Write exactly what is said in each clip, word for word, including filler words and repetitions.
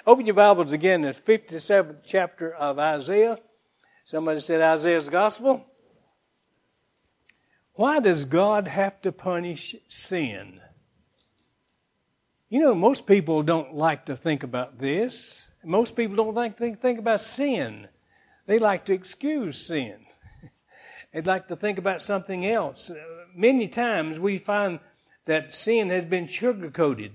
Open your Bibles again in the fifty-seventh chapter of Isaiah. Somebody said Isaiah's gospel. Why does God have to punish sin? You know, most people don't like to think about this. Most people don't think, think, think about sin. They like to excuse sin. They'd like to think about something else. Many times we find that sin has been sugar-coated.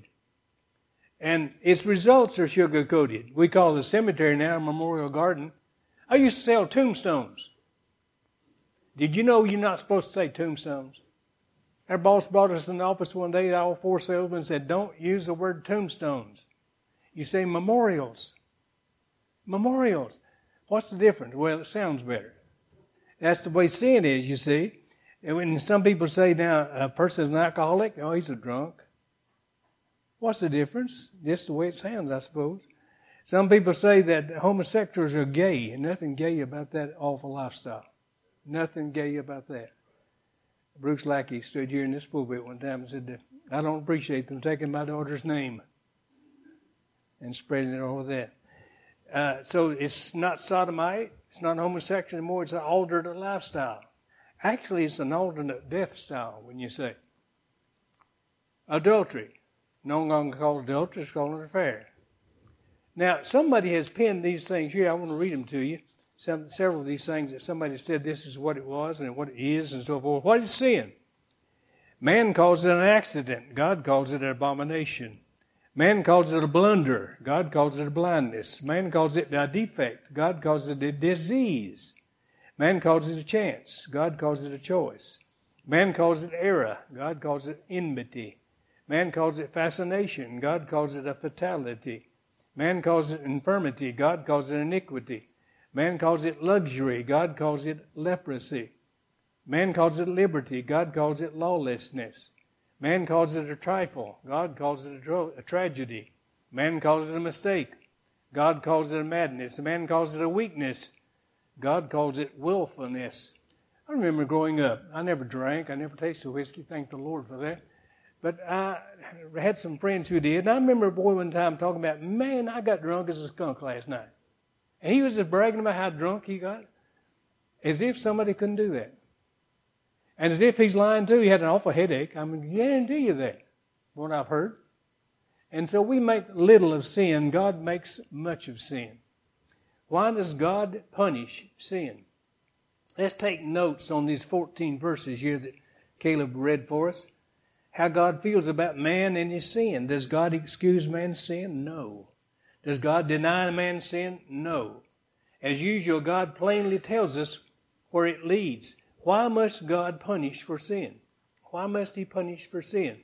And its results are sugar-coated. We call the cemetery now a memorial garden. I used to sell tombstones. Did you know you're not supposed to say tombstones? Our boss brought us in the office one day, all four salesmen said, don't use the word tombstones. You say memorials. Memorials. What's the difference? Well, it sounds better. That's the way sin is, you see. And when some people say now a person's an alcoholic, oh, he's a drunk. What's the difference? Just the way it sounds, I suppose. Some people say that homosexuals are gay, and nothing gay about that awful lifestyle. Nothing gay about that. Bruce Lackey stood here in this pulpit one time and said, I don't appreciate them taking my daughter's name and spreading it over that. Uh, so it's not sodomite, it's not homosexual anymore, it's an alternate lifestyle. Actually, it's an alternate death style, when you say. Adultery. No longer called adultery, it's called an affair. Now, somebody has penned these things here. I want to read them to you. Some, several of these things that somebody said this is what it was and what it is and so forth. What is sin? Man calls it an accident. God calls it an abomination. Man calls it a blunder. God calls it a blindness. Man calls it a defect. God calls it a disease. Man calls it a chance. God calls it a choice. Man calls it error. God calls it enmity. Man calls it fascination. God calls it a fatality. Man calls it infirmity. God calls it iniquity. Man calls it luxury. God calls it leprosy. Man calls it liberty. God calls it lawlessness. Man calls it a trifle. God calls it a, dro- a tragedy. Man calls it a mistake. God calls it a madness. Man calls it a weakness. God calls it willfulness. I remember growing up. I never drank. I never tasted whiskey. Thank the Lord for that. But I had some friends who did. And I remember a boy one time talking about, man, I got drunk as a skunk last night. And he was just bragging about how drunk he got. As if somebody couldn't do that. And as if he's lying too. He had an awful headache. I mean, guarantee you that. What I've heard. And so we make little of sin. God makes much of sin. Why does God punish sin? Let's take notes on these fourteen verses here that Caleb read for us. How God feels about man and his sin. Does God excuse man's sin? No. Does God deny man's sin? No. As usual, God plainly tells us where it leads. Why must God punish for sin? Why must he punish for sin?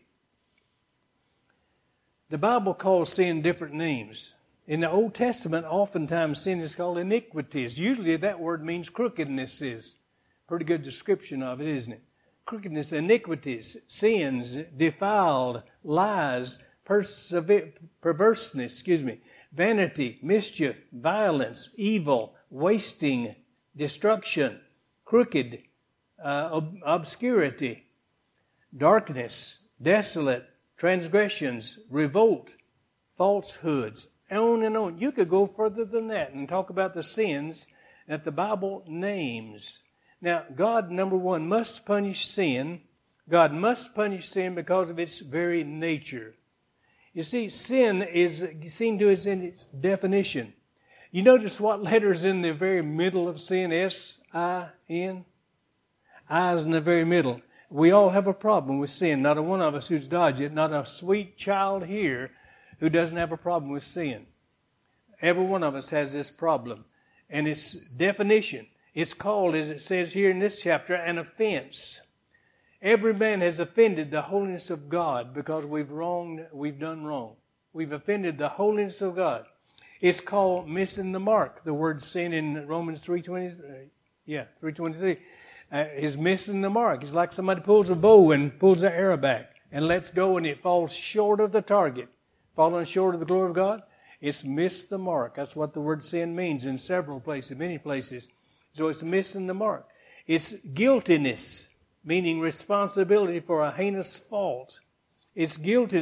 The Bible calls sin different names. In the Old Testament, oftentimes sin is called iniquities. Usually that word means crookedness is. Pretty good description of it, isn't it? Crookedness, iniquities, sins, defiled, lies, persever- perverseness, excuse me, vanity, mischief, violence, evil, wasting, destruction, crooked, uh, ob- obscurity, darkness, desolate, transgressions, revolt, falsehoods, on and on. You could go further than that and talk about the sins that the Bible names. Now, God, number one, must punish sin. God must punish sin because of its very nature. You see, sin is seen to us in its definition. You notice what letter is in the very middle of sin? S I N? I is in the very middle. We all have a problem with sin. Not a one of us who's dodged it. Not a sweet child here who doesn't have a problem with sin. Every one of us has this problem. And its definition, it's called, as it says here in this chapter, an offense. Every man has offended the holiness of God because we've wronged, we've done wrong. We've offended the holiness of God. It's called missing the mark. The word sin in Romans three twenty-three, yeah, three twenty-three, uh, is missing the mark. It's like somebody pulls a bow and pulls the arrow back and lets go and it falls short of the target. Falling short of the glory of God, it's missed the mark. That's what the word sin means in several places, many places. So it's missing the mark. It's guiltiness, meaning responsibility for a heinous fault. It's guiltiness.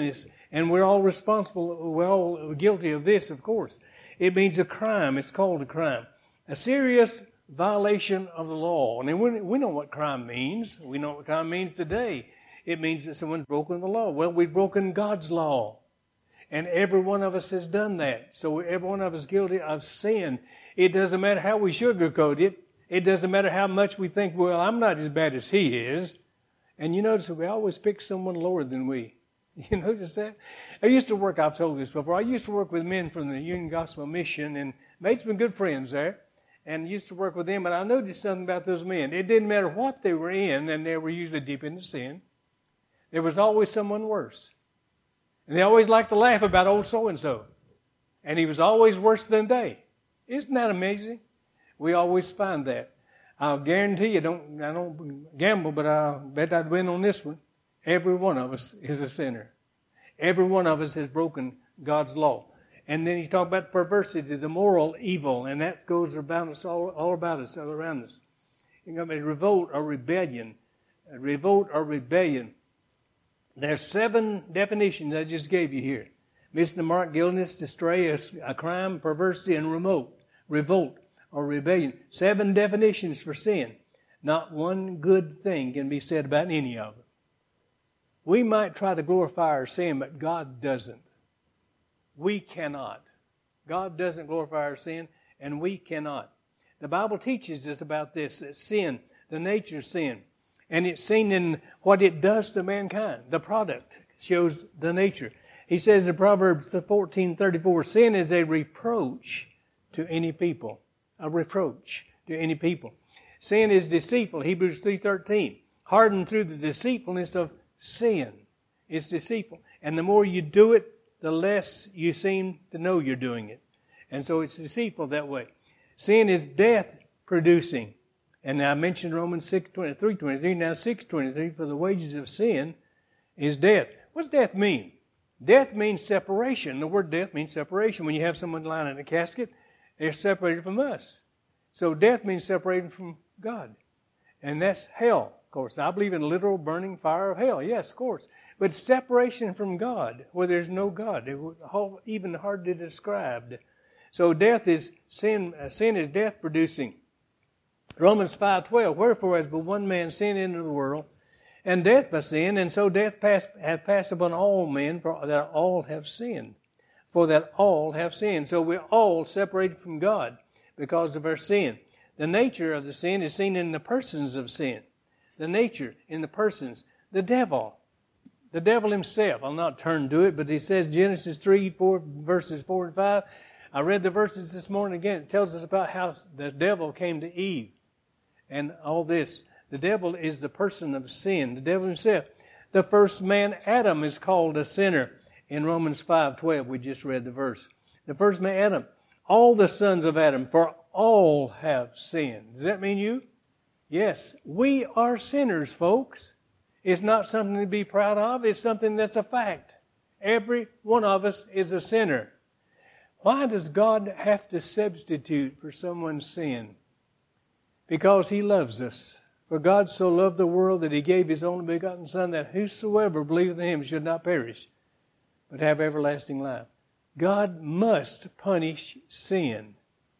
And we're all responsible, we're all guilty of this, of course. It means a crime. It's called a crime. A serious violation of the law. And we, we know what crime means. We know what crime means today. It means that someone's broken the law. Well, we've broken God's law. And every one of us has done that. So every one of us is guilty of sin. It doesn't matter how we sugarcoat it. It doesn't matter how much we think, well, I'm not as bad as he is. And you notice that we always pick someone lower than we. You notice that? I used to work, I've told this before, I used to work with men from the Union Gospel Mission and made some good friends there. And used to work with them, and I noticed something about those men. It didn't matter what they were in, and they were usually deep into sin. There was always someone worse. And they always liked to laugh about old so-and-so. And he was always worse than they. Isn't that amazing? We always find that. I'll guarantee you, don't, I don't gamble, but I bet I'd win on this one. Every one of us is a sinner. Every one of us has broken God's law. And then he talked about perversity, the moral evil, and that goes about us all, all about us, all around us. You know, revolt or rebellion. Revolt or rebellion. There's seven definitions I just gave you here. Missing the mark, guiltiness, distress, a crime, perversity, and remote. Revolt or rebellion. Seven definitions for sin. Not one good thing can be said about any of them. We might try to glorify our sin, but God doesn't. We cannot. God doesn't glorify our sin, and we cannot. The Bible teaches us about this, that sin, the nature of sin. And it's seen in what it does to mankind. The product shows the nature. He says in Proverbs fourteen thirty-four, sin is a reproach to any people. A reproach to any people. Sin is deceitful. Hebrews three thirteen. Hardened through the deceitfulness of sin. It's deceitful. And the more you do it, the less you seem to know you're doing it. And so it's deceitful that way. Sin is death producing. And I mentioned Romans six twenty-three twenty-three. Now six twenty-three, for the wages of sin is death. What does death mean? Death means separation. The word death means separation. When you have someone lying in a casket, they're separated from us. So death means separated from God. And that's hell, of course. I believe in literal burning fire of hell. Yes, of course. But separation from God, where there's no God, it even hard to describe. So death is sin. Uh, sin is death producing. Romans five twelve. Wherefore, as but one man sinned into the world, and death by sin, and so death passed, hath passed upon all men, for that all have sinned. For that all have sinned. So we're all separated from God because of our sin. The nature of the sin is seen in the persons of sin. The nature in the persons. The devil. The devil himself. I'll not turn to it, but he says Genesis three, four, verses four and five. I read the verses this morning again. It tells us about how the devil came to Eve and all this. The devil is the person of sin. The devil himself. The first man, Adam, is called a sinner. In Romans five twelve, we just read the verse. The first man, Adam. All the sons of Adam, for all have sinned. Does that mean you? Yes. We are sinners, folks. It's not something to be proud of. It's something that's a fact. Every one of us is a sinner. Why does God have to substitute for someone's sin? Because He loves us. For God so loved the world that He gave His only begotten Son, that whosoever believeth in Him should not perish, but have everlasting life. God must punish sin.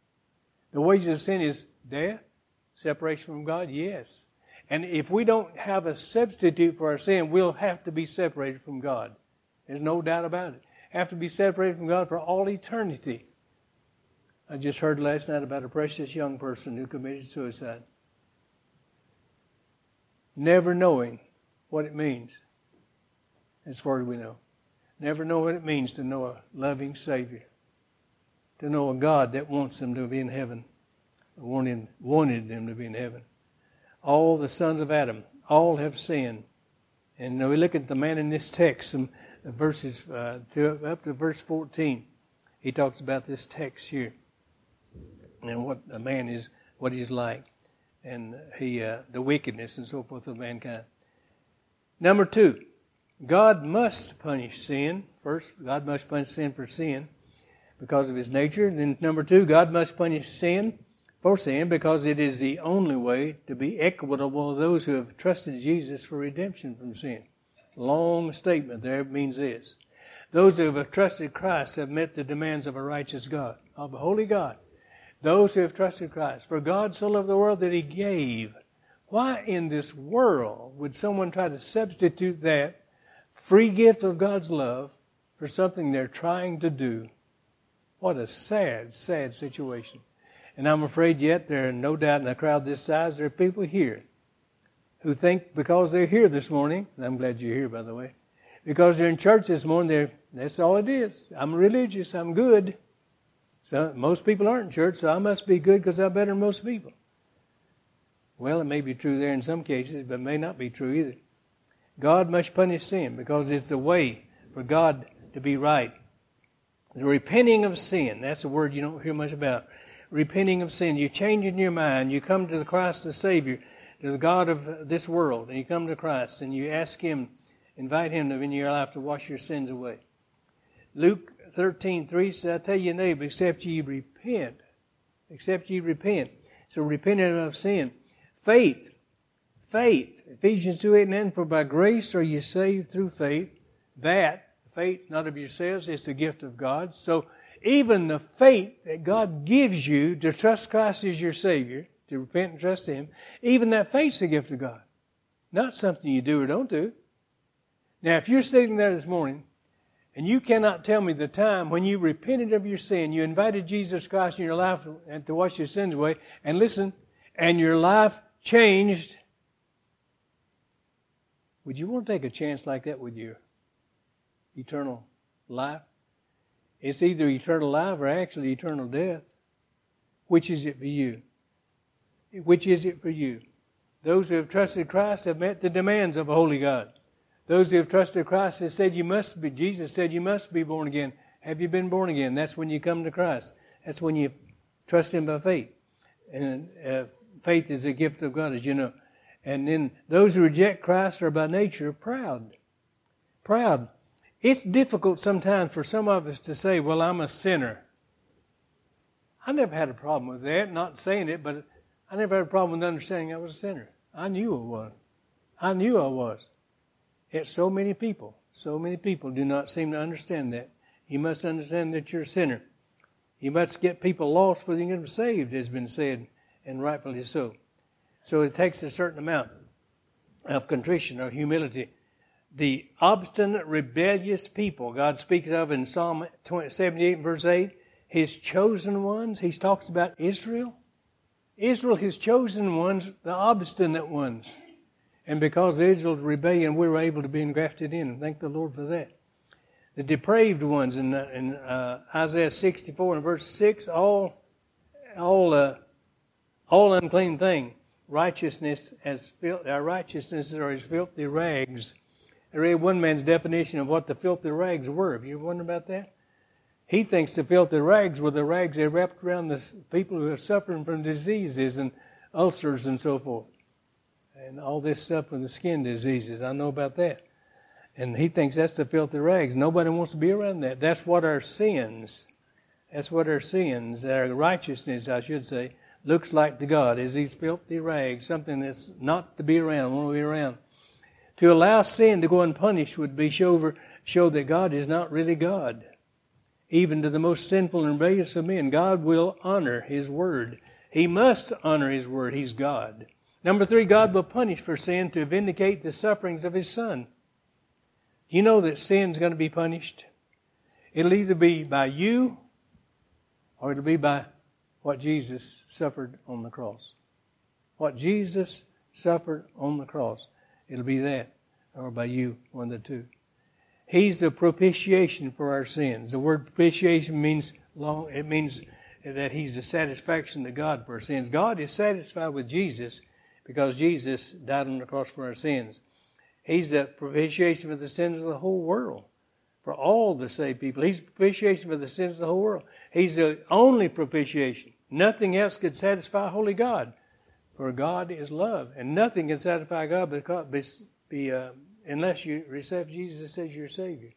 The wages of sin is death, separation from God, yes. And if we don't have a substitute for our sin, we'll have to be separated from God. There's no doubt about it. Have to be separated from God for all eternity. I just heard last night about a precious young person who committed suicide. Never knowing what it means, as far as we know. Never know what it means to know a loving Savior. To know a God that wants them to be in heaven. Wanted, wanted them to be in heaven. All the sons of Adam, all have sinned. And we look at the man in this text, some verses uh, to, up to verse fourteen. He talks about this text here and what a man is, what he's like, and he uh, the wickedness and so forth of mankind. Number two, God must punish sin. First, God must punish sin for sin because of His nature. Then number two, God must punish sin for sin because it is the only way to be equitable to those who have trusted Jesus for redemption from sin. Long statement there means this. Those who have trusted Christ have met the demands of a righteous God, of a holy God. Those who have trusted Christ. For God so loved the world that He gave. Why in this world would someone try to substitute that free gift of God's love for something they're trying to do? What a sad, sad situation. And I'm afraid yet there are no doubt in a crowd this size, there are people here who think because they're here this morning, and I'm glad you're here, by the way, because they're in church this morning, they're, that's all it is. I'm religious, I'm good. So most people aren't in church, so I must be good because I'm better than most people. Well, it may be true there in some cases, but it may not be true either. God must punish sin because it's the way for God to be right. The repenting of sin, that's a word you don't hear much about. Repenting of sin. You change in your mind. You come to the Christ the Savior, to the God of this world, and you come to Christ and you ask Him, invite Him in your life to wash your sins away. Luke thirteen three says, I tell you, neighbor, except ye repent. Except ye repent. So repenting of sin. Faith. Faith. Ephesians two eight and nine, for by grace are you saved through faith. That, faith not of yourselves, it's the gift of God. So even the faith that God gives you to trust Christ as your Savior, to repent and trust Him, even that faith's a gift of God. Not something you do or don't do. Now, if you're sitting there this morning and you cannot tell me the time when you repented of your sin, you invited Jesus Christ in your life to wash your sins away, and listen, and your life changed, would you want to take a chance like that with your eternal life? It's either eternal life or actually eternal death. Which is it for you? Which is it for you? Those who have trusted Christ have met the demands of a holy God. Those who have trusted Christ have said you must be, Jesus said you must be born again. Have you been born again? That's when you come to Christ. That's when you trust Him by faith. And uh, faith is a gift of God, as you know. And then those who reject Christ are by nature proud. Proud. It's difficult sometimes for some of us to say, well, I'm a sinner. I never had a problem with that, not saying it, but I never had a problem with understanding I was a sinner. I knew I was. I knew I was. Yet so many people, so many people do not seem to understand that. You must understand that you're a sinner. You must get people lost before you get them saved, has been said, and rightfully so. So it takes a certain amount of contrition or humility. The obstinate, rebellious people God speaks of in Psalm seventy-eight, verse eight, His chosen ones. He talks about Israel. Israel, His chosen ones, the obstinate ones. And because of Israel's rebellion, we were able to be engrafted in. And thank the Lord for that. The depraved ones in, in uh, Isaiah sixty-four and verse six, all, all, uh, all unclean thing, righteousness as our righteousnesses are as filthy rags. I read one man's definition of what the filthy rags were. Have you ever wondered about that? He thinks the filthy rags were the rags they wrapped around the people who are suffering from diseases and ulcers and so forth. And all this stuff with the skin diseases. I know about that. And he thinks that's the filthy rags. Nobody wants to be around that. That's what our sins, that's what our sins, our righteousness, I should say, looks like to God, is these filthy rags, something that's not to be around, want to be around. To allow sin to go unpunished would be show, show that God is not really God. Even to the most sinful and rebellious of men, God will honor His word. He must honor His word. He's God. Number three, God will punish for sin to vindicate the sufferings of His Son. You know that sin's going to be punished. It'll either be by you or it'll be by what Jesus suffered on the cross. What Jesus suffered on the cross. It'll be that, or by you, one of the two. He's the propitiation for our sins. The word propitiation means long. It means that He's the satisfaction to God for our sins. God is satisfied with Jesus because Jesus died on the cross for our sins. He's the propitiation for the sins of the whole world, for all the saved people. He's the propitiation for the sins of the whole world. He's the only propitiation. Nothing else could satisfy holy God. For God is love, and nothing can satisfy God because, be, uh, unless you receive Jesus as your Savior.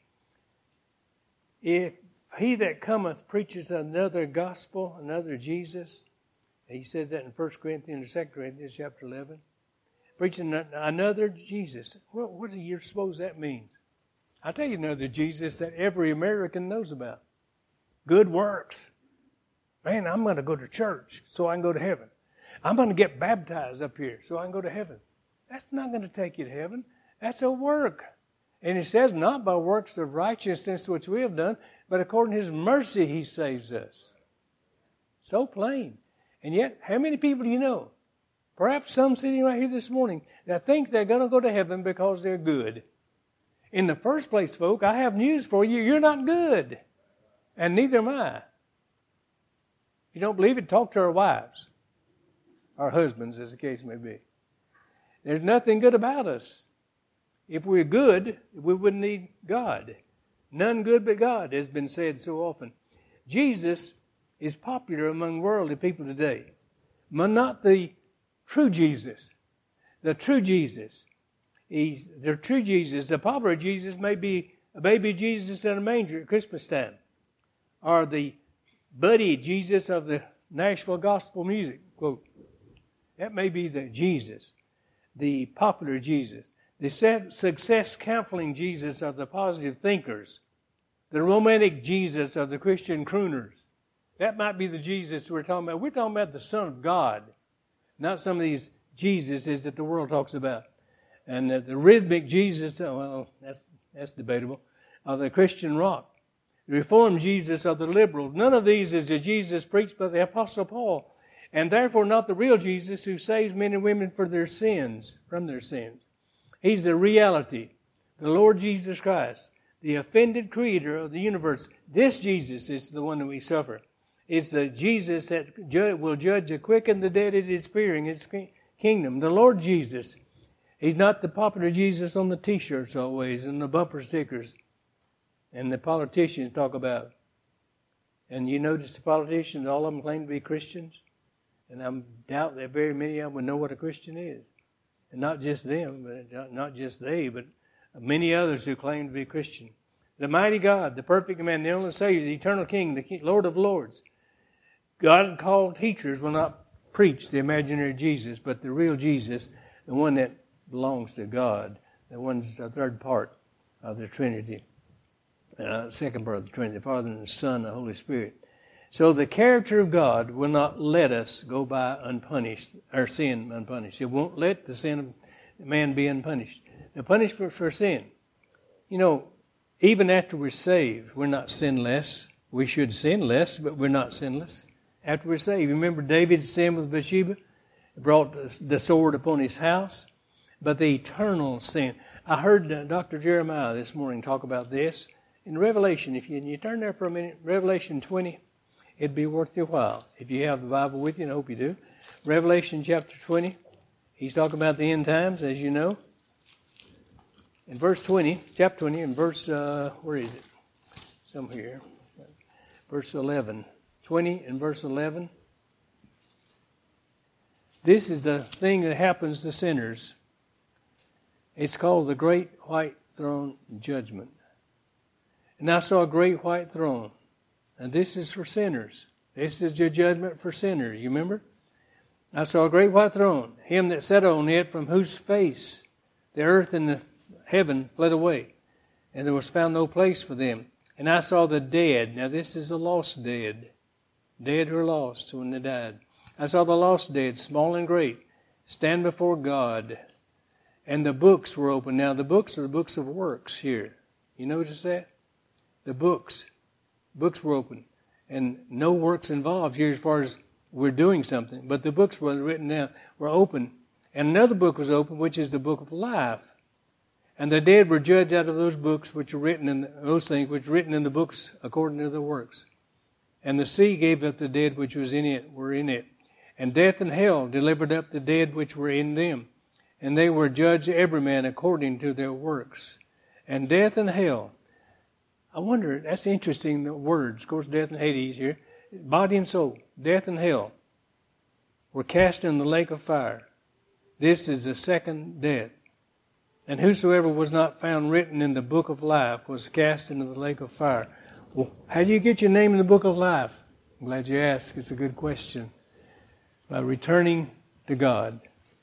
If he that cometh preacheth another gospel, another Jesus, he says that in First Corinthians or Second Corinthians chapter eleven, preaching another Jesus, what, what do you suppose that means? I'll tell you another Jesus that every American knows about. Good works. Man, I'm going to go to church so I can go to heaven. I'm going to get baptized up here so I can go to heaven. That's not going to take you to heaven. That's a work. And it says, not by works of righteousness which we have done, but according to His mercy He saves us. So plain. And yet, how many people do you know? Perhaps some sitting right here this morning that think they're going to go to heaven because they're good. In the first place, folk, I have news for you. You're not good. And neither am I. If you don't believe it, talk to our wives. Our husbands, as the case may be. There's nothing good about us. If we're good, we wouldn't need God. None good but God, has been said so often. Jesus is popular among worldly people today. But not the true Jesus. The true Jesus. He's the true Jesus. The popular Jesus may be a baby Jesus in a manger at Christmas time. Or the buddy Jesus of the Nashville gospel music, quote. That may be the Jesus. The popular Jesus. The success counseling Jesus of the positive thinkers. The romantic Jesus of the Christian crooners. That might be the Jesus we're talking about. We're talking about the Son of God. Not some of these Jesuses that the world talks about. And uh, the rhythmic Jesus, oh, well, that's, that's debatable, of the Christian rock. The Reformed Jesus of the liberal. None of these is the Jesus preached by the Apostle Paul. And therefore not the real Jesus who saves men and women for their sins, from their sins. He's the reality, the Lord Jesus Christ, the offended creator of the universe. This Jesus is the one that we suffer. It's the Jesus that ju- will judge the quick and the dead at His appearing, His kingdom. The Lord Jesus. He's not the popular Jesus on the T-shirts always and the bumper stickers and the politicians talk about. And you notice the politicians, all of them claim to be Christians. And I doubt that very many of them would know what a Christian is. And not just them, but not just they, but many others who claim to be Christian. The mighty God, the perfect man, the only Savior, the eternal King, the King, Lord of Lords. God-called teachers will not preach the imaginary Jesus, but the real Jesus, the one that belongs to God, the one's the third part of the Trinity, uh, second part of the Trinity, the Father and the Son and the Holy Spirit. So the character of God will not let us go by unpunished, or sin unpunished. It won't let the sin of man be unpunished. The punishment for sin, you know, even after we're saved, we're not sinless. We should sin less, but we're not sinless after we're saved. Remember David's sin with Bathsheba? It brought the sword upon his house. But the eternal sin. I heard uh, Doctor Jeremiah this morning talk about this. In Revelation, if you, you turn there for a minute, Revelation twenty, it'd be worth your while. If you have the Bible with you, and I hope you do. Revelation chapter twenty, he's talking about the end times, as you know. In verse twenty, chapter twenty, and verse, uh, where is it? Somewhere here. Verse eleven. twenty and verse eleven. This is the thing that happens to sinners. It's called the Great White Throne Judgment. And I saw a great white throne. And this is for sinners. This is your judgment for sinners. You remember? I saw a great white throne. Him that sat on it, from whose face the earth and the heaven fled away. And there was found no place for them. And I saw the dead. Now this is the lost dead. Dead who are lost when they died. I saw the lost dead, small and great, stand before God. And the books were open. Now the books are the books of works here. You notice that? The books. Books were open. And no works involved here as far as we're doing something. But the books were written down, were open. And another book was open, which is the book of life. And the dead were judged out of those books which are written in the, those things which are written in the books according to the works. And the sea gave up the dead which was in it, were in it. And death and hell delivered up the dead which were in them. And they were judged every man according to their works. And death and hell. I wonder, that's interesting, the words. Of course, death and Hades here. Body and soul, death and hell, were cast in the lake of fire. This is the second death. And whosoever was not found written in the book of life was cast into the lake of fire. Well, how do you get your name in the book of life? I'm glad you asked. It's a good question. By returning to God.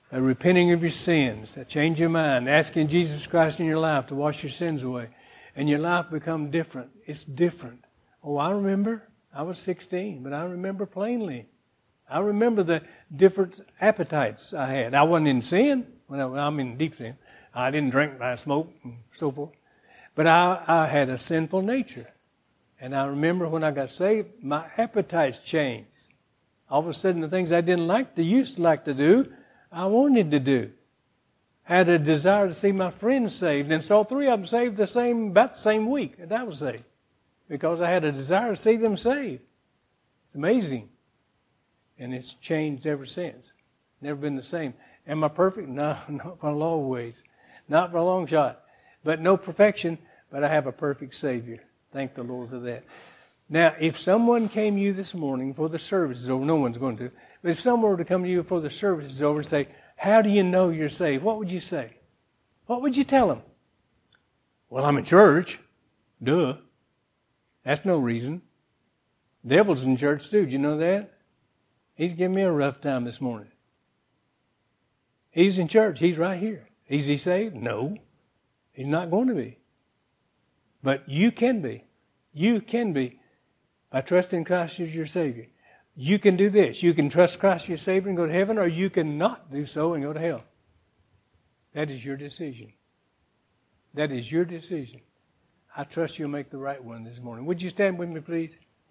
a repenting of your sins, a change of mind, asking Jesus Christ in your life to wash your sins away, and your life become different. It's different. Oh, I remember. I was sixteen, but I remember plainly. I remember the different appetites I had. I wasn't in sin. When I, I'm in deep sin. I didn't drink, I smoked, and so forth. But I, I had a sinful nature. And I remember when I got saved, my appetites changed. All of a sudden, the things I didn't like to, used to like to do, I wanted to do. I had a desire to see my friends saved, and saw three of them saved the same, about the same week that I was saved. Because I had a desire to see them saved. It's amazing. And it's changed ever since. Never been the same. Am I perfect? No, not by a long ways. Not by a long shot. But no perfection, but I have a perfect Savior. Thank the Lord for that. Now, if someone came to you this morning before the service is over, no one's going to, but if someone were to come to you before the service is over and say, how do you know you're saved? What would you say? What would you tell them? Well, I'm in church. Duh. That's no reason. The devil's in church too. Do you know that? He's giving me a rough time this morning. He's in church. He's right here. Is he saved? No. He's not going to be. But you can be. You can be by trusting Christ as your Savior. You can do this. You can trust Christ as your Savior and go to heaven, or you can not do so and go to hell. That is your decision. That is your decision. I trust you'll make the right one this morning. Would you stand with me, please?